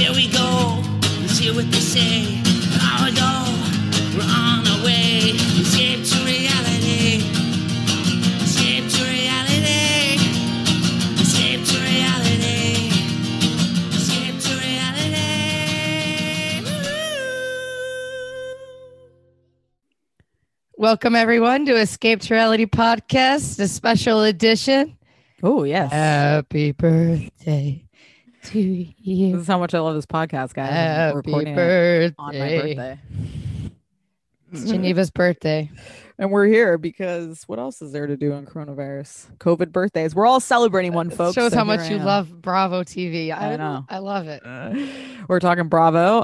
Here we go. Let's hear what they say. An hour ago, we're on our way. Escape to reality. Escape to reality. Escape to reality. Escape to reality. Welcome everyone to Escape to Reality Podcast, a special edition. Oh, yes. Happy birthday to you. This is how much I love this podcast, guys. I'm Happy recording birthday. it on my birthday. It's Geneva's birthday. And we're here because what else is there to do in coronavirus? COVID birthdays. We're all celebrating one, folks. Shows so how here much I you am. love Bravo TV. I know. I love it. We're talking Bravo.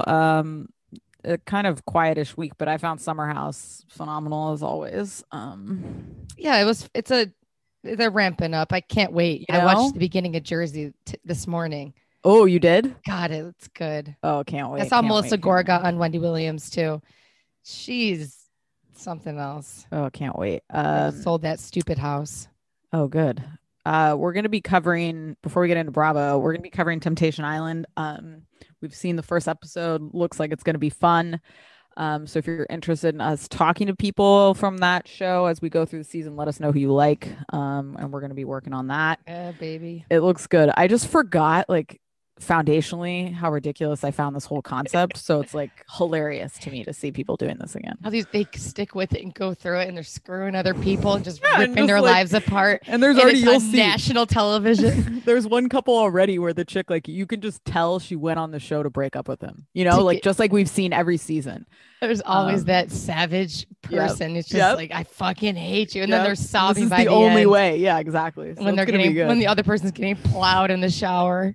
A kind of quietish week, but I found Summer House phenomenal as always. Yeah, they're ramping up. I can't wait. You I know? watched the beginning of Jersey this morning. Oh, you did? God, it's good. Oh, can't wait. I saw can't Melissa wait, Gorga can't wait. on Wendy Williams too. She's something else. Oh, can't wait. They sold that stupid house. Oh, good. We're going to be covering, before we get into Bravo, we're going to be covering Temptation Island. We've seen the first episode. Looks like it's going to be fun. So if you're interested in us talking to people from that show as we go through the season, let us know who you like. And we're going to be working on that. Yeah, baby. It looks good. I just forgot, like, foundationally how ridiculous I found this whole concept. So it's like hilarious to me to see people doing this again. How they stick with it and go through it, and they're screwing other people and just Yeah, and ripping just, their like- lives apart. And there's And already, it's you'll on see, national television. there's one couple already where the chick, like, you can just tell she went on the show to break up with him, you know, To like get- just like we've seen every season. There's always that savage person. It's just Yep. like, I fucking hate you, and then Yep. they're sobbing This is by the only end way. Yeah, exactly. So when they're it's gonna be good. when the other person's getting plowed in the shower.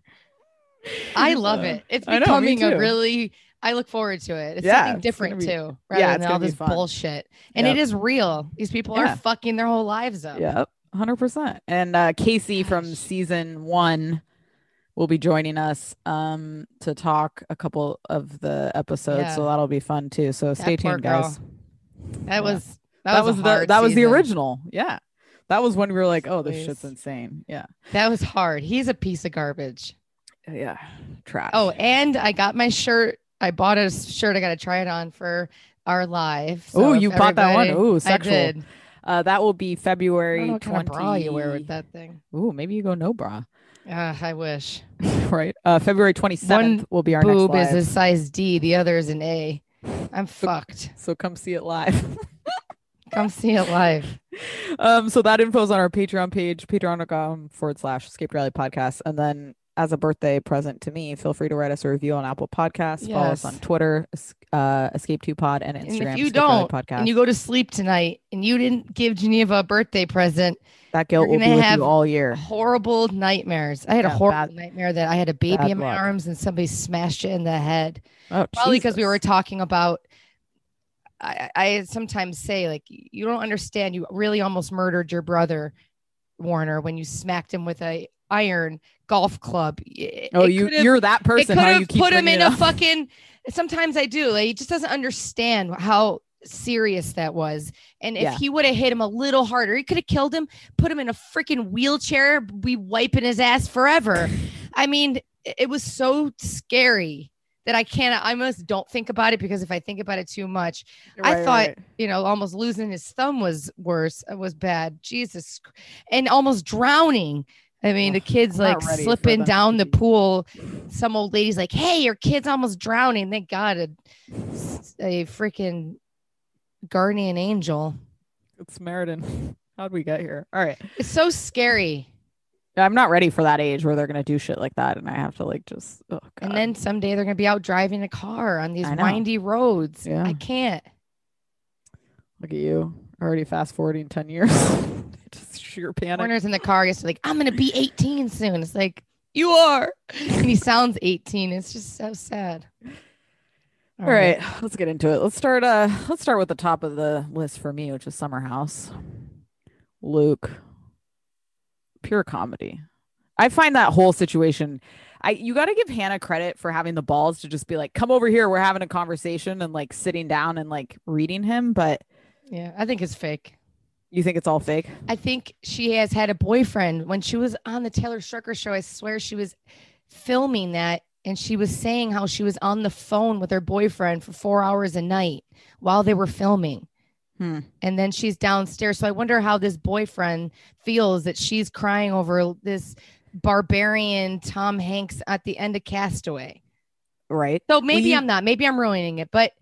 I love it. It's I know, me becoming a too. really. I look forward to it. It's Yeah, something it's different gonna be- too, rather yeah, it's than all gonna be this fun. bullshit. And Yep. it is real. These people Yeah. are fucking their whole lives up. Yep, 100%. And Casey from Gosh. season 1 will be joining us to talk a couple of the episodes, so Yeah. that'll be fun too. So stay poor tuned, girl. guys. That Yeah. was That was a hard the season. original. Yeah, that was when we were like, oh, this Please. shit's insane. Yeah, That was hard. He's a piece of garbage. yeah, trash. Oh, and I got my shirt. I bought a shirt. I got to try it on for our live. Oh, if you bought that one? everybody- Ooh, sexual. I did. That will be I February don't know what 20. kind of bra you wear with that thing. Ooh, maybe you go no bra. I wish. Right. February 27th One will be our Boob next is live. a size D. The other is an A. I'm fucked. So come see it live. Come see it live. So that info's on our Patreon page, patreon.com/Escape Reality Podcast. And then as a birthday present to me, feel free to write us a review on Apple Podcasts. Follow us Yes. on Twitter, Escape2Pod, and Instagram. And if you Escape Reality don't, Podcast. and you go to sleep tonight, and you didn't give Geneva a birthday present, that guilt you're will be gonna with have you all year. horrible nightmares. I had a Yeah, horrible nightmare that I had a baby bad in my luck. arms and somebody smashed it in the head. Oh, Probably because we Jesus. were talking about. I sometimes say, like, you don't understand. You really almost murdered your brother, Warner, when you smacked him with a iron golf club. Oh, you're that It person. could How you have keep put him bringing in it a up. fucking. Sometimes I do. Like, he just doesn't understand how serious that was. And if Yeah. he would have hit him a little harder, he could have killed him, put him in a freaking wheelchair, be wiping his ass forever. I mean, it was so scary that I almost don't think about it, because if I think about it too much, I thought, almost losing his thumb was worse. It was bad. Jesus. And almost drowning. I mean, the kid's I'm like not ready for slipping them down to the be- pool. Some old lady's like, hey, your kid's almost drowning. Thank God a freaking guardian angel. It's Meriden. How'd we get here? All right. It's so scary. I'm not ready for that age where they're going to do shit like that. And I have to just, oh, God. And then someday they're going to be out driving a car on these I know. windy roads. Yeah. I can't. Look at you. Already fast forwarding 10 years. Just sheer panic. Warner's in the car. He's like, I'm going to be 18 soon. It's like, you are. And he sounds 18. It's just so sad. All right, let's get into it. Let's start with the top of the list for me, which is Summer House. Luke. Pure comedy. I find that whole situation, you got to give Hannah credit for having the balls to just be like, come over here, we're having a conversation, and like sitting down and like reading him. But Yeah, I think it's fake. you think it's all fake? I think she has had a boyfriend when she was on the Taylor Strucker show. I swear she was filming that and she was saying how she was on the phone with her boyfriend for 4 hours a night while they were filming. And then she's downstairs. So I wonder how this boyfriend feels that she's crying over this barbarian Tom Hanks at the end of Castaway. Right. So maybe I'm not. Maybe I'm ruining it. But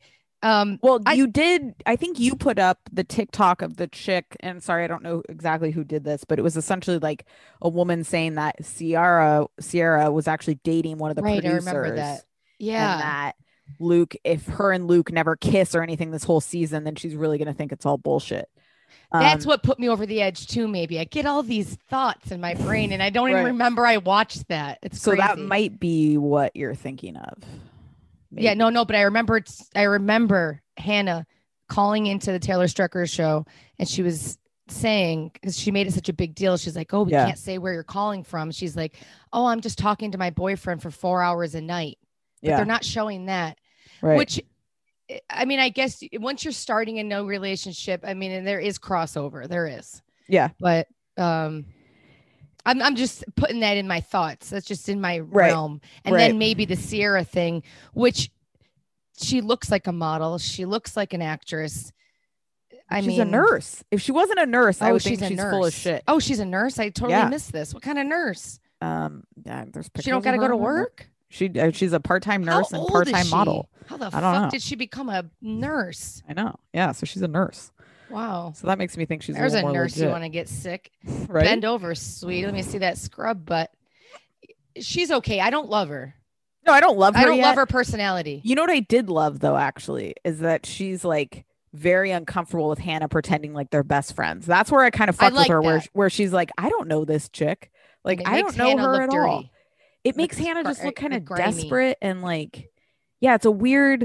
you did. I think you put up the TikTok of the chick, and sorry, I don't know exactly who did this, but it was essentially like a woman saying that Sierra was actually dating one of the producers. I remember that. Yeah. And that Luke, if her and Luke never kiss or anything this whole season, then she's really gonna think it's all bullshit. That's what put me over the edge too. Maybe I get all these thoughts in my brain, and I don't even remember I watched that. It's so crazy. That might be what you're thinking of. Maybe. Yeah, no, but I remember Hannah calling into the Taylor Strecker show, and she was saying, because she made it such a big deal, she's like, oh, we can't say where you're calling from. She's like, oh, I'm just talking to my boyfriend for 4 hours a night. But they're not showing that. Right. Which, I mean, I guess once you're starting a no relationship, I mean, and there is crossover. There is. Yeah. But I'm just putting that in my thoughts. That's just in my realm. And then maybe the Sierra thing, which she looks like a model. She looks like an actress. She's a nurse. If she wasn't a nurse, I would think she's full of shit. Oh, she's a nurse. I totally missed this. What kind of nurse? There's she don't got to go to work. She's a part-time nurse and part-time model. How the fuck did she become a nurse? I know. Yeah, so she's a nurse. Wow. So that makes me think she's There's a nurse legit. You want to get sick. Right? Bend over, sweet. Let me see that scrub butt. She's okay. I don't love her. No, I don't love her. I don't love her personality. You know what I did love though, actually, is that she's like very uncomfortable with Hannah pretending like they're best friends. That's where I kind of fuck with her, where she's like, I don't know this chick. Like I don't know her at all. It makes Hannah just look kind of desperate and like, yeah, it's a weird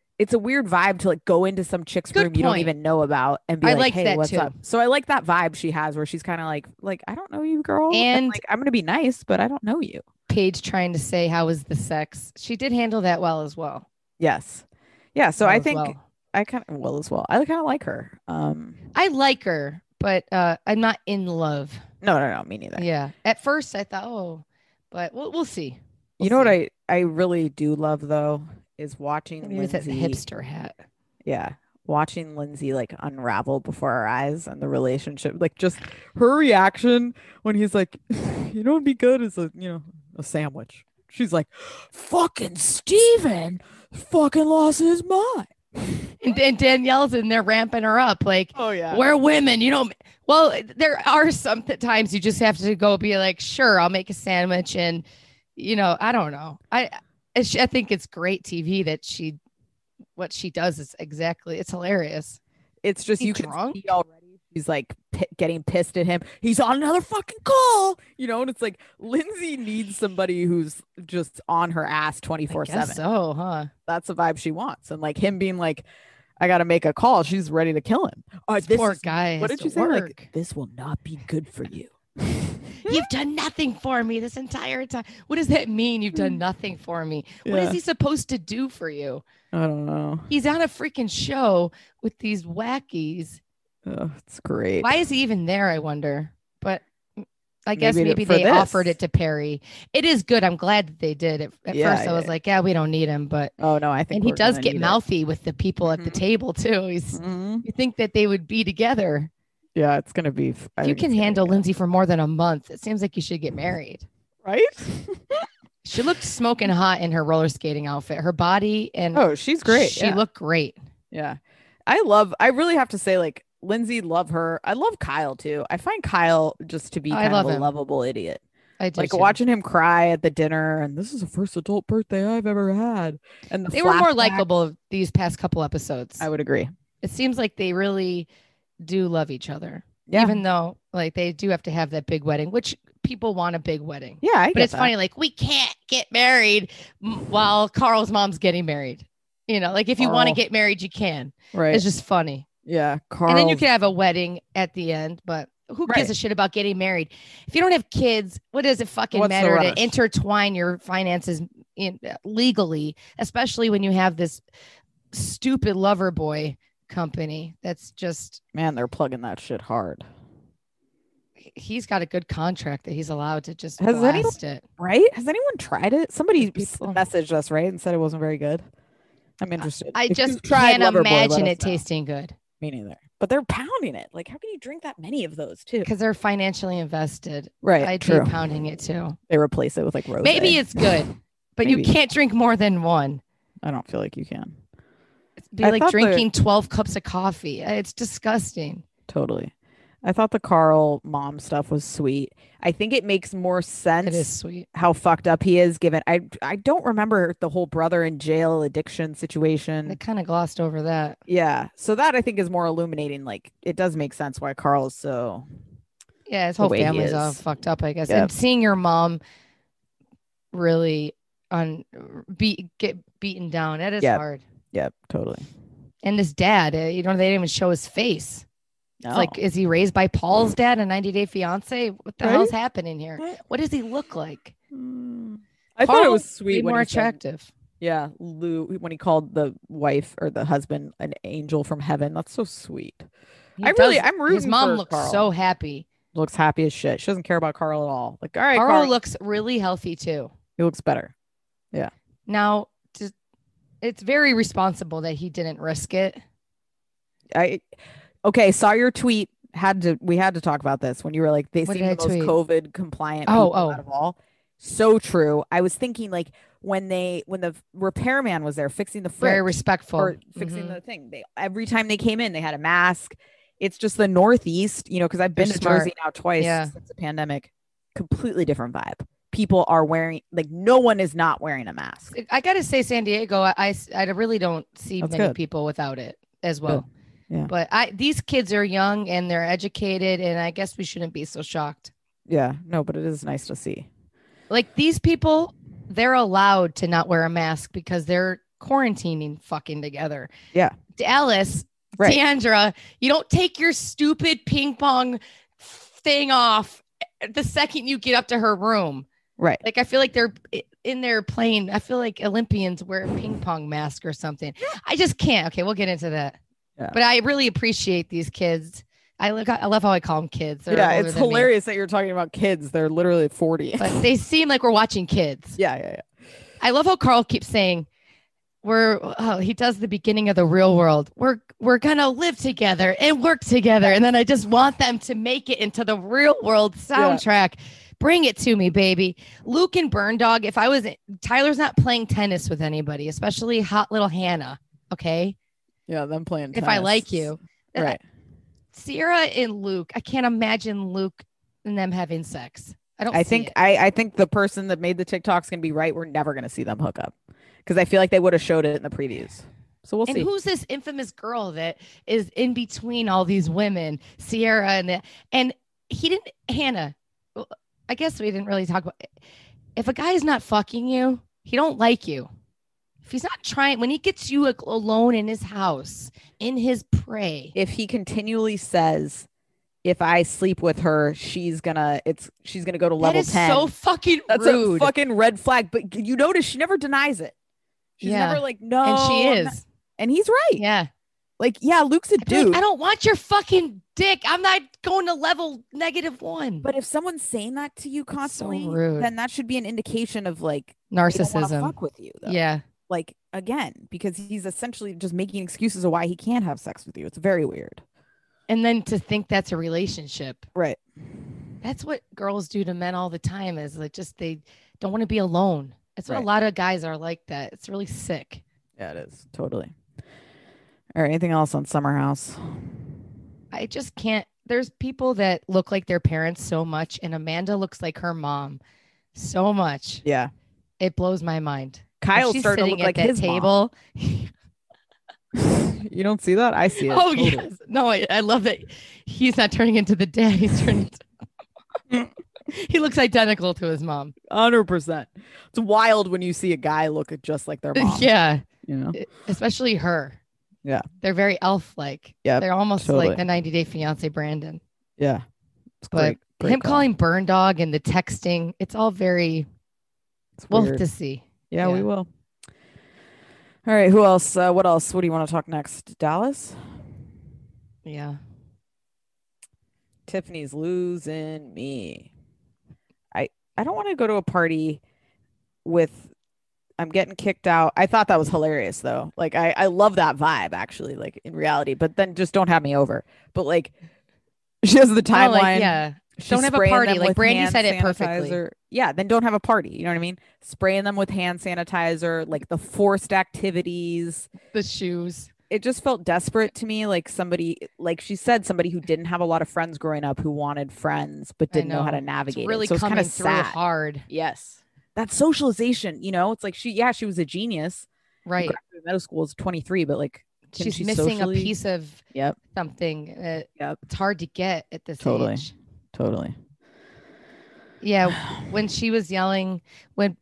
vibe to like go into some chick's room you don't even know about and be like, hey, what's up? So I like that vibe she has where she's kind of like, I don't know you, girl. And like, I'm going to be nice, but I don't know you. Paige trying to say, how was the sex? She did handle that well as well. Yes. Yeah. So I think I kind of as well. I kind of like her. I like her, but I'm not in love. No, me neither. Yeah. At first I thought, but we'll see. You know what I really do love though is watching Lindsay. With that hipster hat. Yeah. Watching Lindsay like unravel before our eyes and the relationship, like just her reaction when he's like, you know, what'd be good is a sandwich. She's like, fucking Steven fucking lost his mind. And Danielle's in there ramping her up like, oh yeah, we're women, well, there are some times you just have to go be like, sure, I'll make a sandwich. And I don't know, I think it's great TV that what she does is it's hilarious. It's just you can see already he's like getting pissed at him. He's on another fucking call, and it's like Lindsay needs somebody who's just on her ass 24/7. So, huh? That's the vibe she wants. And like him being like, I got to make a call. She's ready to kill him. This poor guy. What did you say? Like, this will not be good for you. You've done nothing for me this entire time. What does that mean? You've done nothing for me. What is he supposed to do for you? I don't know. He's on a freaking show with these wackies. Oh, it's great. Why is he even there? I wonder. But I guess maybe they offered it to Perry. It is good. I'm glad that they did. At first, I was like, yeah, we don't need him. But oh no, I think and he does get mouthy with the people at the table too. You think that they would be together? Yeah, it's gonna be. If you can handle Lindsay for more than a month, it seems like you should get married, right? She looked smoking hot in her roller skating outfit. Her body and she's great. She looked great. Yeah, I really have to say, like, Lindsay, love her. I love Kyle too. I find Kyle just to be kind of a lovable idiot. I do like watching him cry at the dinner, and this is the first adult birthday I've ever had. And they were more likable these past couple episodes. I would agree. It seems like they really do love each other, even though like they do have to have that big wedding, which people want a big wedding. Yeah, but it's funny. Like we can't get married while Carl's mom's getting married. Like if you want to get married, you can. Right. It's just funny. Yeah, and then you can have a wedding at the end, but who gives a shit about getting married? If you don't have kids, what does it fucking matter to intertwine your finances legally, especially when you have this stupid lover boy company that's just... Man, they're plugging that shit hard. he's got a good contract that he's allowed to just Has anyone- blast it. Right? Has anyone tried it? Somebody People- messaged us, right, and said it wasn't very good. I'm interested. I If just you've tried can't Loverboy, let imagine us it know. tasting good Me neither. But they're pounding it. Like, how can you drink that many of those too? because they're financially invested. Right. I'd True. be pounding it too. They replace it with like rose. Maybe it's good, but you Maybe. can't drink more than one. I don't feel like you can. It'd be I like thought drinking 12 cups of coffee. It's disgusting. Totally. I thought the Carl mom stuff was sweet. I think it makes more sense. It is sweet. How fucked up he is given I don't remember the whole brother in jail addiction situation. They kind of glossed over that. Yeah. So that I think is more illuminating. Like it does make sense why Carl is so Yeah, his the whole way he family's all is. fucked up, I guess. Yep. And seeing your mom really get beaten down, that is Yep. hard. Yep, totally. And this dad, they didn't even show his face. It's like, is he raised by Paul's dad, a 90 Day Fiance? What the Right? hell's happening here? Right. What does he look like? I thought it Carl, was way sweet when more he said- attractive. yeah, Lou when he called the wife or the husband an angel from heaven. That's so sweet. He I'm does- rooting His mom for looks Carl. so happy. Looks happy as shit. She doesn't care about Carl at all. Like, all right, Carl Carl looks really healthy too. he looks better. Now, it's very responsible that he didn't risk it. Okay, saw your tweet. We had to talk about this when you were like, they What seem did the I most tweet? COVID compliant Oh, people oh. out of all. So true. I was thinking like when the repairman was there fixing the fridge Very respectful. or fixing Mhm. the thing, every time they came in, they had a mask. It's just the Northeast, because I've been They're to smart. Jersey now twice Yeah. since the pandemic. Completely different vibe. People are wearing like no one is not wearing a mask. I gotta say, San Diego, I really don't see That's many good. people without it as well. Yeah. But these kids are young and they're educated, and I guess we shouldn't be so shocked. Yeah, no, but it is nice to see. Like these people, they're allowed to not wear a mask because they're quarantining fucking together. Yeah. Dallas, Right. Deandra, you don't take your stupid ping pong thing off the second you get up to her room. Right. Like I feel like they're in there playing. I feel like Olympians wear a ping pong mask or something. I just can't. Okay, we'll get into that. Yeah. But I really appreciate these kids. I love how I call them kids. They're Yeah, older it's than me. hilarious that you're talking about kids. They're literally 40. But they seem like we're watching kids. yeah. I love how Carl keeps saying he does the beginning of the real world. We're gonna live together and work together. And then I just want them to make it into the real world soundtrack. Bring it to me, baby. Luke and Burn Dog. Tyler's not playing tennis with anybody, especially hot little Hannah. Okay. Yeah, them playing If I tennis. like you. Right. Sierra and Luke, I can't imagine Luke and them having sex. I think the person that made the TikTok's gonna be right. We're never gonna see them hook up because I feel like they would have showed it in the previews. So we'll And see. who's this infamous girl that is in between all these women, Sierra and he didn't Hannah. I guess we didn't really talk about if a guy is not fucking you, he don't like you. If he's not trying, when he gets you alone in his house, in his prey. If he continually says, "If I sleep with her, she's gonna go to level That is 10." so fucking That's rude. a fucking red flag. But you notice she never denies it. She's Yeah. never like, no. and she I'm is. not-" And he's right. Yeah. Like, yeah, Luke's a I feel like, dude. I don't want your fucking dick. I'm not going to level -1. But if someone's saying that to you constantly, rude. then that should be an indication of like they don't wanna Narcissism. fuck with you. Though. Yeah. Like again, because he's essentially just making excuses of why he can't have sex with you. It's very weird. And then to think that's a relationship. Right. That's what girls do to men all the time is like just they don't want to be alone. That's what Right. a lot of guys are like that. It's really sick. Yeah, it is. Totally. All right. Anything else on Summer House? I just can't. There's people that look like their parents so much, and Amanda looks like her mom so much. Yeah. It blows my mind. If Kyle's she's starting to sitting look like at that his table. You don't see that? I see it. Oh totally. yes, no, I love that. He's not turning into the dad. He's turning. He looks identical to his mom. 100%. It's wild when you see a guy look just like their mom. Yeah, You know? especially her. Yeah. They're very elf-like. Yeah. They're almost totally. like the 90 Day Fiance Brandon. Yeah. It's But great. Great him call. calling Burn Dog and the texting, it's all very. It's We'll have weird. to see. Yeah, yeah. we will. All right. Who else? What else? What do you want to talk next? Dallas? Yeah. Tiffany's losing me. I don't want to go to a party with I'm getting kicked out. I thought that was hilarious though. Like I love that vibe actually, like in reality, but then just don't have me over. But like she has the timeline. Like, yeah. She's Don't have a spraying party. them Like with Brandy hand said it perfectly. sanitizer. Yeah, then don't have a party. You know what I mean? Spraying them with hand sanitizer, like the forced activities. The shoes. It just felt desperate to me, like somebody, like she said, somebody who didn't have a lot of friends growing up, who wanted friends but didn't know how to navigate. It's really it. So it's coming kind of through sad. hard. Yes, that socialization. It's like she was a genius. Right. Middle school is 23, but like she's missing a piece of something. It's hard to get at this age. Totally. Yeah, when she was yelling at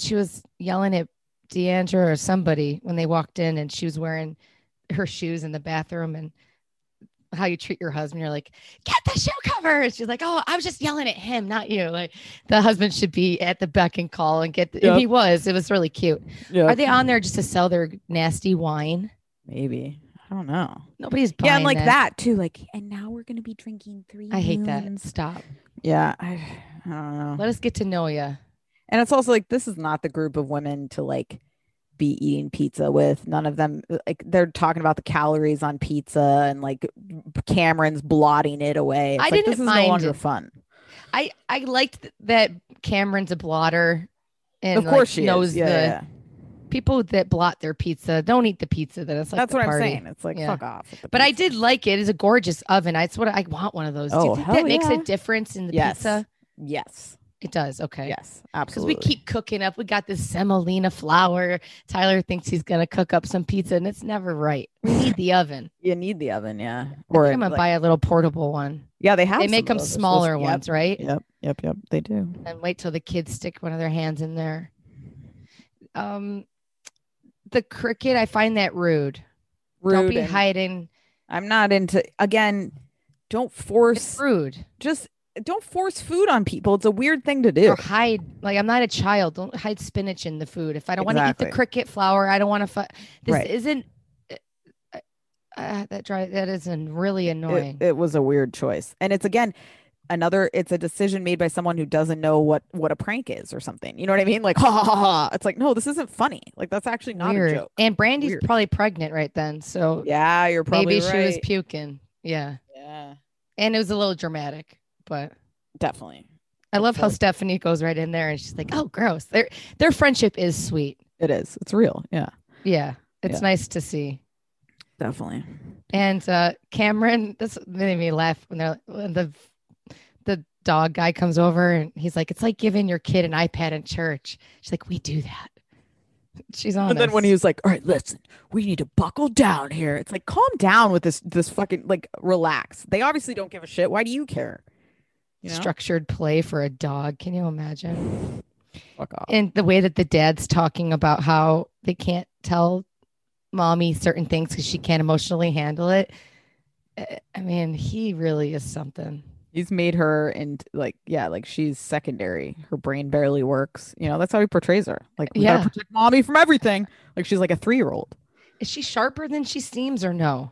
Deandra or somebody when they walked in, and she was wearing her shoes in the bathroom, and how you treat your husband, you're like, get the shoe cover. She's like, oh, I was just yelling at him, not you. Like the husband should be at the beck and call and get. And he was. It was really cute. Yep. Are they on there just to sell their nasty wine? Maybe. I don't know. Nobody's buying and like that too. Like, and now we're gonna be drinking 3 I hate moons. that. Stop. Yeah, I don't know. Let us get to know you. And it's also like this is not the group of women to like be eating pizza with. None of them, like they're talking about the calories on pizza and like Cameron's blotting it away. It's I like, didn't this is mind no longer it. fun. I liked that Cameron's a blotter, and of course she knows is. Yeah. People that blot their pizza don't eat the pizza. That's like that's what party. I'm saying. It's like fuck off. But I did like it. It's a gorgeous oven. I want one of those. Do you think that makes a difference in the pizza? Yes. It does. Okay. Yes, absolutely. Because we keep cooking up. We got this semolina flour. Tyler thinks he's going to cook up some pizza, and it's never right. We need the oven. You need the oven, yeah. Or I'm going to buy a little portable one. Yeah, they have. They make them smaller ones, right? Yep. They do. And wait till the kids stick one of their hands in there. The cricket, I find that rude. Don't be hiding. I'm not into, again, don't force. It's rude. Just don't force food on people. It's a weird thing to do. Or hide, like I'm not a child. Don't hide spinach in the food. If I don't want to eat the cricket flour, I don't want to. This isn't. That isn't really annoying. It was a weird choice, and it's again it's a decision made by someone who doesn't know what a prank is or something. You know what I mean? Like ha ha ha ha. It's like no, this isn't funny. Like that's actually not a joke. And Brandy's probably pregnant right then, so yeah, you're probably maybe right. She was puking. Yeah. And it was a little dramatic. But definitely, I love how Stephanie goes right in there and she's like, "Oh, gross." Their friendship is sweet. It is. It's real. Yeah. Yeah. It's nice to see. Definitely. And Cameron, this made me laugh when the dog guy comes over and he's like, "It's like giving your kid an iPad in church." She's like, "We do that." She's on. And then when he was like, "All right, listen, we need to buckle down here." It's like, calm down with this fucking like relax. They obviously don't give a shit. Why do you care? Structured play for a dog. Can you imagine? Fuck off. And the way that the dad's talking about how they can't tell mommy certain things because she can't emotionally handle it. I mean, he really is something. He's made her and like she's secondary. Her brain barely works. That's how he portrays her. Like we gotta protect mommy from everything. Like she's like a 3-year-old. Is she sharper than she seems or no?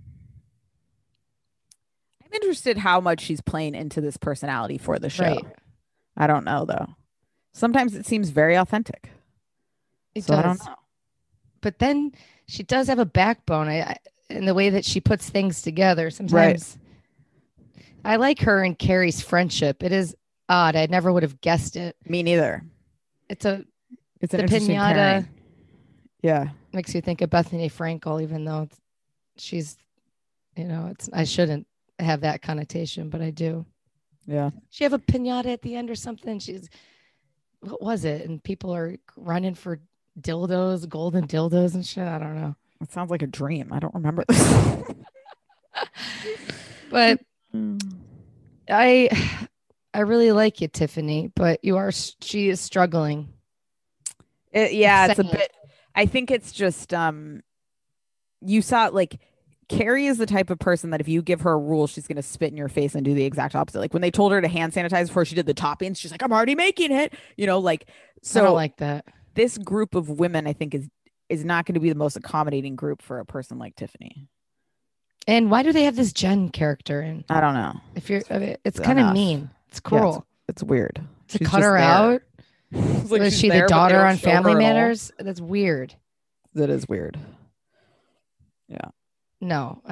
I'm interested how much she's playing into this personality for the show. Right. I don't know though. Sometimes it seems very authentic. It does. I don't know. But then she does have a backbone. In the way that she puts things together. Sometimes I like her and Carrie's friendship. It is odd. I never would have guessed it. Me neither. It's an interesting pinata. pairing. Yeah. Makes you think of Bethany Frankel, even though she's, I shouldn't have that connotation, but I do. Yeah. She have a pinata at the end or something. What was it? And people are running for dildos, golden dildos and shit. I don't know. It sounds like a dream. I don't remember this. But I really like you, Tiffany, but she is struggling. It's a bit. I think it's just you saw like Carrie is the type of person that if you give her a rule, she's going to spit in your face and do the exact opposite. Like when they told her to hand sanitize before she did the toppings, she's like, "I'm already making it." So I don't like that. This group of women, I think, is not going to be the most accommodating group for a person like Tiffany. And why do they have this Jen character in? I don't know. If you're, it's Enough. kind of mean. It's Yeah, cruel it's weird. to She's cut just her there. out. It's like Was she's she there, the but they daughter don't on show her Family at all. Matters? That's weird. That is weird. No,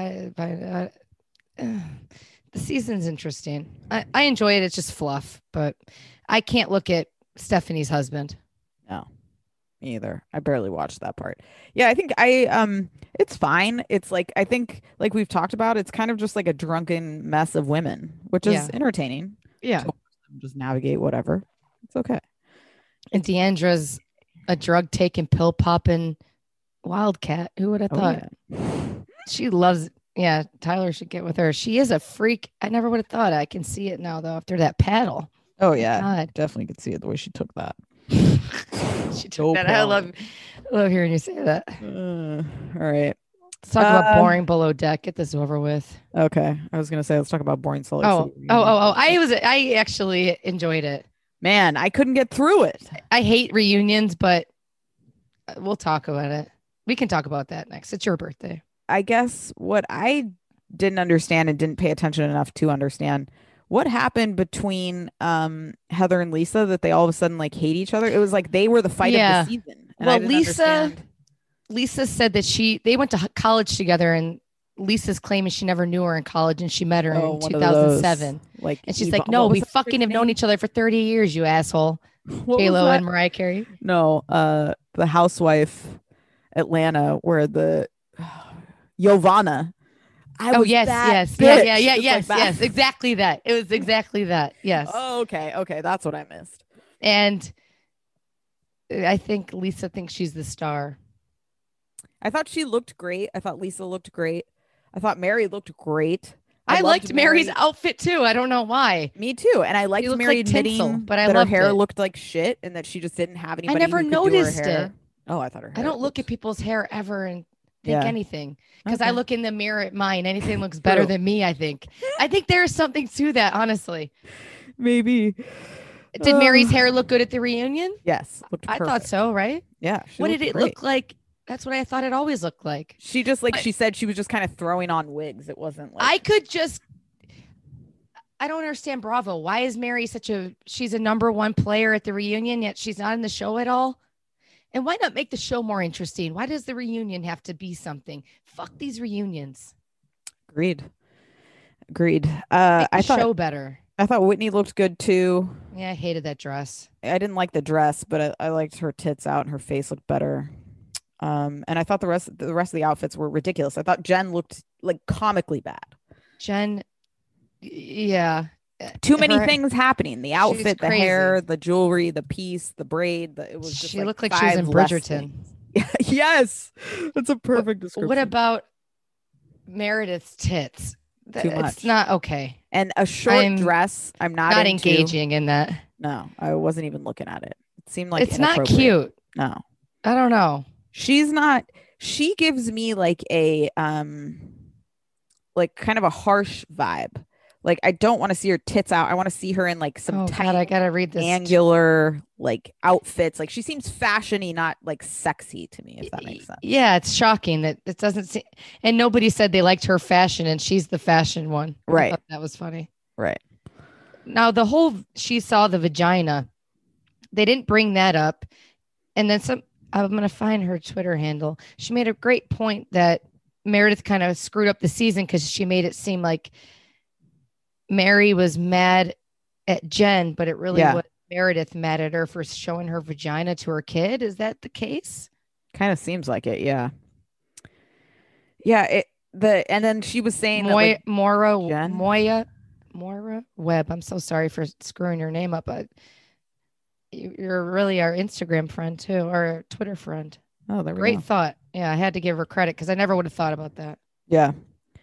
the season's interesting. I enjoy it. It's just fluff, but I can't look at Stephanie's husband. No, me either. I barely watched that part. Yeah, I think it's fine. It's like, I think like we've talked about, it's kind of just like a drunken mess of women, which is Yeah. entertaining. Yeah. So just navigate whatever. It's okay. And Deandra's a drug taking, pill popping wildcat. Who would have thought? Yeah. She loves. Yeah, Tyler should get with her. She is a freak. I never would have thought. I can see it now though. After that paddle. Oh yeah. God. Definitely could see it the way she took that. She took that. I love hearing you say that. All right. Let's talk about boring below deck. Get this over with. Okay. I was gonna say let's talk about boring Salt Lake City. I actually enjoyed it. Man, I couldn't get through it. I hate reunions, but we'll talk about it. We can talk about that next. It's your birthday. I guess what I didn't understand and didn't pay attention enough to understand what happened between Heather and Lisa that they all of a sudden like hate each other. It was like they were the fight of the season. And well, I didn't understand. Lisa said that they went to college together, and Lisa's claiming she never knew her in college, and she met her in 2007. Like, and she's like, "No, we fucking have known each other for 30 years, you asshole." J-Lo and Mariah Carey. No, the housewife Atlanta, where the Giovanna. Yes, exactly that. It was exactly that. Yes. Oh, okay, that's what I missed. And I think Lisa thinks she's the star. I thought she looked great. I thought Lisa looked great. I thought Mary looked great. I liked Mary's outfit too. I don't know why. Me too. And I liked Mary admitting but that her hair looked like shit and that she just didn't have anybody. I never noticed it. Oh, I thought her hair. I don't look at people's hair ever and think anything because I look in the mirror at mine. Anything looks better than me. I think there's something to that. Honestly, maybe. Did Mary's hair look good at the reunion? Yes, I thought so. Right? Yeah. What did it look like? That's what I thought it always looked like. She just she said she was just kind of throwing on wigs. It wasn't like I don't understand Bravo. Why is Mary she's a number one player at the reunion, yet she's not in the show at all? And why not make the show more interesting? Why does the reunion have to be something? Fuck these reunions. Agreed. I thought show better. I thought Whitney looked good too. Yeah, I hated that dress. I didn't like the dress, but I liked her tits out and her face looked better. And I thought the rest of the outfits were ridiculous. I thought Jen looked like comically bad. Jen, yeah. Too many things happening. The outfit, the hair, the jewelry, the piece, the braid. It was just she looked like she was in Bridgerton. Yes, that's a perfect description. What about Meredith's tits? Too much. It's not okay. And a short dress. I'm not engaging in that. No, I wasn't even looking at it. It seemed like it's not cute. No, I don't know. She's not. She gives me like a like kind of a harsh vibe. Like I don't want to see her tits out. I want to see her in like some tight, I gotta read this angular like outfits. Like she seems fashiony, not like sexy to me. If that makes sense. Yeah, it's shocking that it doesn't seem. And nobody said they liked her fashion, and she's the fashion one. Right. That was funny. Right. Now the whole she saw the vagina. They didn't bring that up, and then some. I'm going to find her Twitter handle. She made a great point that Meredith kind of screwed up the season because she made it seem like Mary was mad at Jen, but it really was Meredith mad at her for showing her vagina to her kid. Is that the case? Kind of seems like it. Yeah. Yeah. And then she was saying Moira Webb. I'm so sorry for screwing your name up, but you're really our Instagram friend too, or Twitter friend. Oh, there we go. Great thought. Yeah, I had to give her credit because I never would have thought about that. Yeah.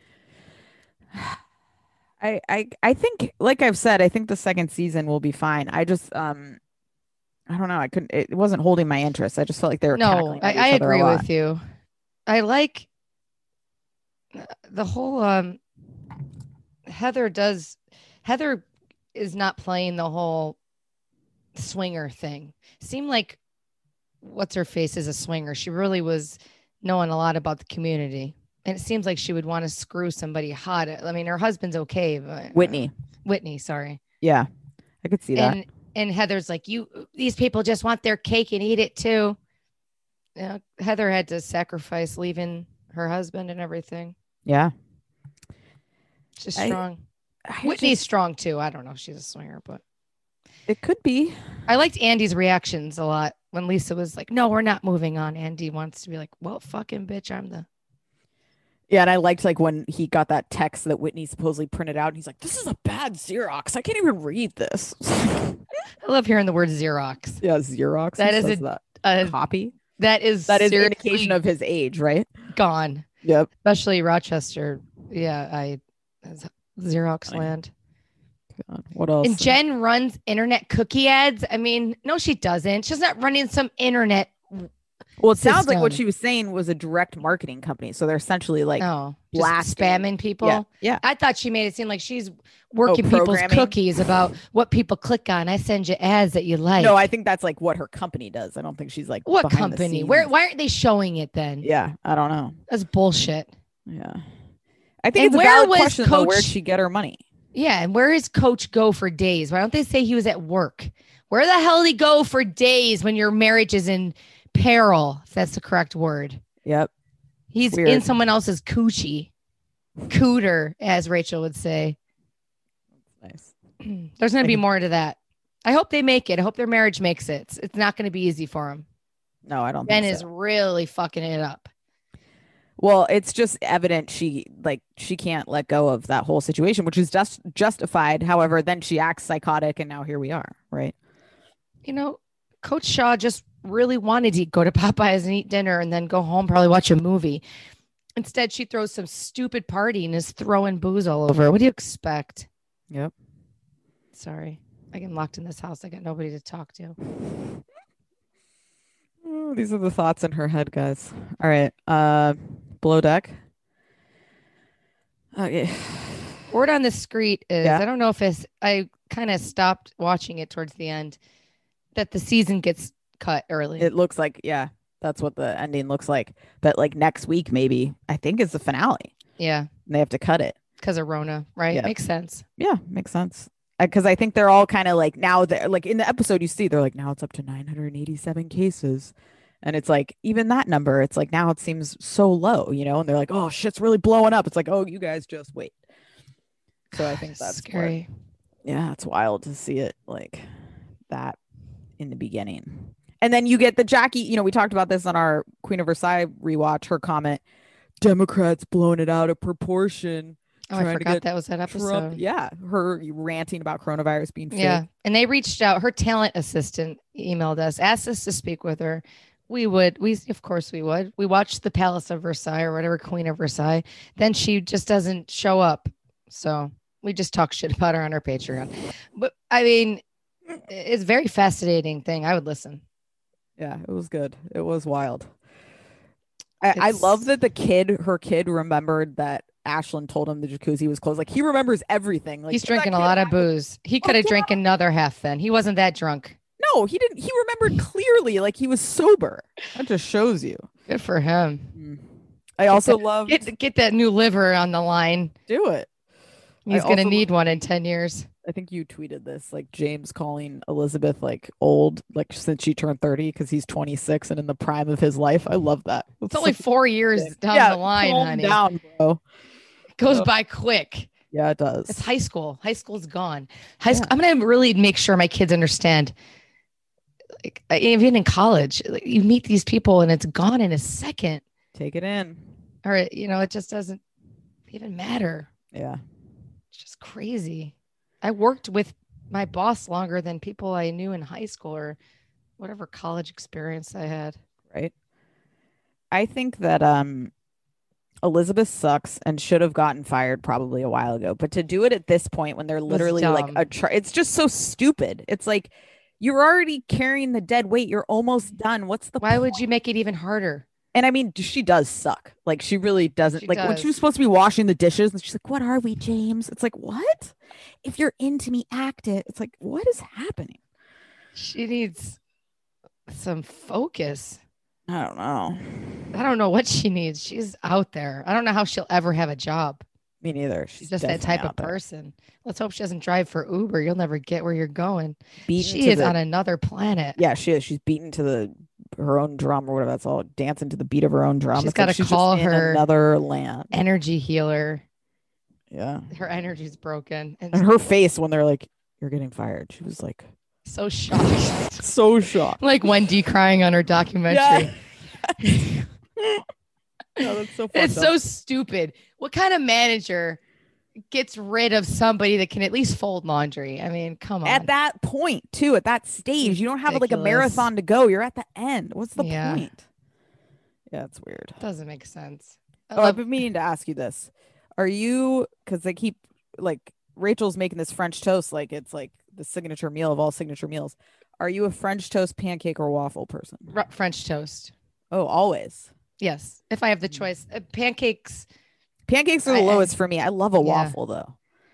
I think, like I've said, I think the second season will be fine. I just I don't know. It wasn't holding my interest. I just felt like they were tackling each I other agree a lot. with you. I like the whole Heather is not playing the whole swinger thing. Seemed like what's her face is a swinger. She really was knowing a lot about the community, And it seems like she would want to screw somebody hot. I mean, her husband's okay, but Whitney. Sorry. Yeah, I could see that. And Heather's like, these people just want their cake and eat it too. Heather had to sacrifice leaving her husband and everything. Yeah. She's strong. Whitney's strong too. I don't know if she's a swinger, but it could be. I liked Andy's reactions a lot when Lisa was like, no, we're not moving on. Andy wants to be like, well, fucking bitch, I'm the. Yeah, and I liked like when he got that text that Whitney supposedly printed out and he's like, this is a bad Xerox. I can't even read this. I love hearing the word Xerox. Yeah, Xerox. That is a copy. That is an indication of his age, right? Gone. Yep. Especially Rochester. Yeah, Xerox land. God, what else? And Jen runs internet cookie ads. I mean, no, she doesn't. She's not running some internet. Well, it sounds like what she was saying was a direct marketing company. So they're essentially like just spamming people. Yeah. I thought she made it seem like she's working people's cookies about what people click on. I send you ads that you like. No, I think that's like what her company does. I don't think she's like what company? Why aren't they showing it then? Yeah, I don't know. That's bullshit. Yeah. I think it's a valid question though, where'd she get her money? Yeah, and where is Coach go for days? Why don't they say he was at work? Where the hell did he go for days when your marriage is in peril, if that's the correct word? Yep. He's weird. In someone else's coochie. Cooter, as Rachel would say. Nice. There's going to be more to that. I hope they make it. I hope their marriage makes it. It's not going to be easy for him. No, I don't Ben think is really fucking it up. Well, it's just evident she can't let go of that whole situation, which is just justified. However, then she acts psychotic and now here we are, right? You know, Coach Shaw just really wanted to go to Popeyes and eat dinner and then go home, probably watch a movie. Instead, she throws some stupid party and is throwing booze all over. What do you expect? Yep. Sorry. I get locked in this house. I got nobody to talk to. Oh, these are the thoughts in her head, guys. All right. Below deck. Okay. Word on the street is, I don't know if I kind of stopped watching it towards the end, that the season gets cut early. It looks like, that's what the ending looks like. But like next week, maybe, I think is the finale. Yeah. And they have to cut it. Because of Rona, right? Yeah. Makes sense. Yeah, makes sense. Because I think they're all kind of like, now they're like in the episode you see, they're like, now it's up to 987 cases. And it's like, even that number, it's like, now it seems so low, you know, and they're like, oh, shit's really blowing up. It's like, oh, you guys just wait. So I think that's scary. Yeah, it's wild to see it like that in the beginning. And then you get the Jackie, you know, we talked about this on our Queen of Versailles rewatch, her comment, Democrats blowing it out of proportion. Oh, I forgot that was that episode. Trump. Yeah, her ranting about coronavirus being fake. Yeah, and they reached out. Her talent assistant emailed us, asked us to speak with her. Of course we would. We watched the Palace of Versailles or whatever, Queen of Versailles. Then she just doesn't show up. So we just talk shit about her on our Patreon. But I mean, it's a very fascinating thing. I would listen. Yeah, it was good. It was wild. I love that her kid remembered that Ashlyn told him the jacuzzi was closed. Like he remembers everything. Like he's drinking a lot of booze. He could have drank another half then. He wasn't that drunk. No, he didn't. He remembered clearly, like he was sober. That just shows you. Good for him. I also love get that new liver on the line. Do it. He's gonna need one in 10 years. I think you tweeted this, like James calling Elizabeth like old, like since she turned 30 because he's 26 and in the prime of his life. I love that. It's only 4 years down the line, honey. Down, bro. It goes by quick. Yeah, it does. It's high school. High school's gone. I'm gonna really make sure my kids understand. Like even in college, like, you meet these people and it's gone in a second. Take it in. Or it just doesn't even matter. Yeah. It's just crazy. I worked with my boss longer than people I knew in high school or whatever college experience I had. Right. I think that Elizabeth sucks and should have gotten fired probably a while ago. But to do it at this point when they're literally like it's just so stupid. It's like you're already carrying the dead weight. You're almost done. What's the Why would you make it even harder? And I mean, she does suck. Like she really doesn't. When she was supposed to be washing the dishes and she's like, what are we, James? It's like, what? If you're into me, act it. It's like, what is happening? She needs some focus. I don't know. I don't know what she needs. She's out there. I don't know how she'll ever have a job. Me neither. She's just that type of person. Let's hope she doesn't drive for Uber. You'll never get where you're going. She is on another planet. Yeah, she is. She's beaten to her own drum or whatever that's all. Dancing to the beat of her own drum. She's got to call her another land energy healer. Yeah, her energy's broken, and her face when they're like, "You're getting fired." She was like, so shocked, so shocked, like Wendy crying on her documentary. Yeah. Oh, that's so it's so stupid. What kind of manager gets rid of somebody that can at least fold laundry? I mean, come on. At that point, too, at that stage, you don't have like a marathon to go. You're at the end. What's the point? Yeah, it's weird. Doesn't make sense. I've been meaning to ask you this. Are you, because they keep like Rachel's making this French toast like it's like the signature meal of all signature meals. Are you a French toast, pancake, or waffle person? French toast. Oh, always. Yes, if I have the choice. Pancakes are the lowest for me. I love a waffle though.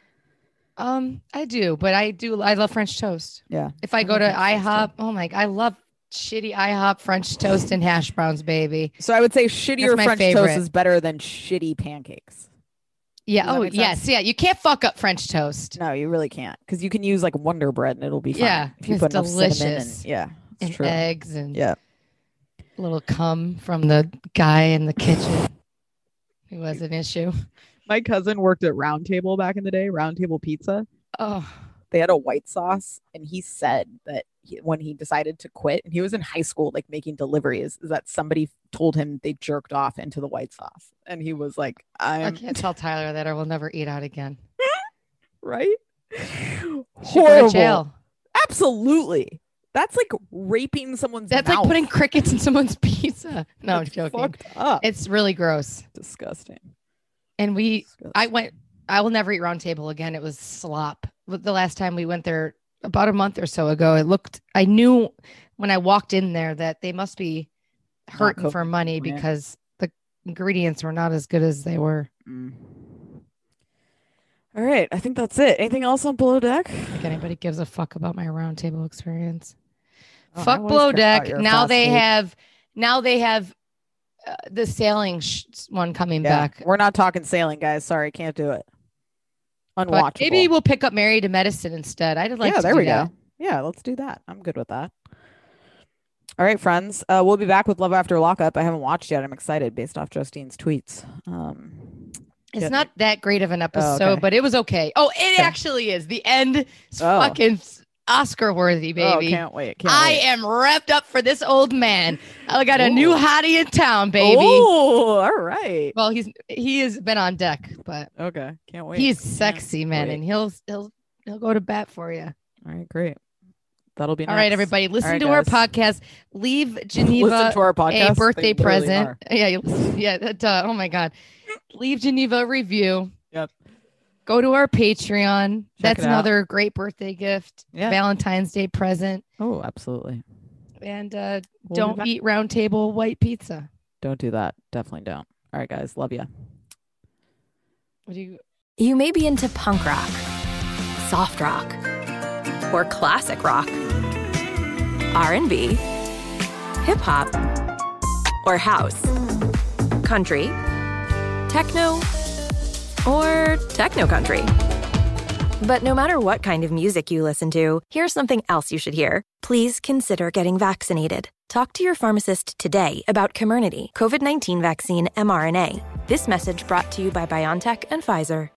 I do, but I love French toast. Yeah. If I go to IHOP, oh my God, I love shitty IHOP French toast and hash browns, baby. So I would say shittier French toast is better than shitty pancakes. Yeah. Oh, yes. Yeah. You can't fuck up French toast. No, you really can't, because you can use like Wonder Bread and it'll be fine. Yeah, if you put delicious. Enough cinnamon and true. Eggs and a little cum from the guy in the kitchen who was an issue. My cousin worked at Round Table back in the day, Round Table Pizza. Oh, they had a white sauce, and he said that when he decided to quit, and he was in high school, like making deliveries, is that somebody told him they jerked off into the white sauce, and he was like, "I can't tell Tyler that, or we'll never eat out again." Right? Should go to jail. Absolutely. That's like raping someone's mouth. Like putting crickets in someone's pizza. No, I'm joking. Fucked up. It's really gross. Disgusting. And I will never eat Round Table again. It was slop. The last time we went there about a month or so ago, I knew when I walked in there that they must be hurting for money because the ingredients were not as good as they were. All right. I think that's it. Anything else on Below Deck? I think anybody gives a fuck about my Round Table experience. Fuck Below Deck. Now they have the sailing one coming back. We're not talking sailing, guys. Sorry, can't do it. Unwatchable. But maybe we'll pick up Married to Medicine instead. I'd like to there do we that. Go. Yeah, let's do that. I'm good with that. All right, friends. We'll be back with Love After Lockup. I haven't watched yet. I'm excited based off Justine's tweets. It's not that great of an episode, but it was okay. Oh, it actually is. The end is fucking Oscar worthy, baby. Oh, can't wait. I am revved up for this old man. I got a new hottie in town, baby. Oh, all right. Well, he has been on deck, but okay, can't wait. He's sexy, man, and he'll go to bat for you. All right, great. That'll be all right, everybody. Listen to our podcast. Leave Geneva listen to our podcast. A birthday present. Yeah, oh my God. Leave Geneva a review. Yep. Go to our Patreon. That's another great birthday gift. Yeah. Valentine's Day present. Oh, absolutely. And don't eat Round Table white pizza. Don't do that. Definitely don't. All right, guys. Love you. You may be into punk rock, soft rock, or classic rock, R&B, hip hop, or house, country, techno, or techno country. But no matter what kind of music you listen to, here's something else you should hear. Please consider getting vaccinated. Talk to your pharmacist today about Comirnaty, COVID-19 vaccine mRNA. This message brought to you by BioNTech and Pfizer.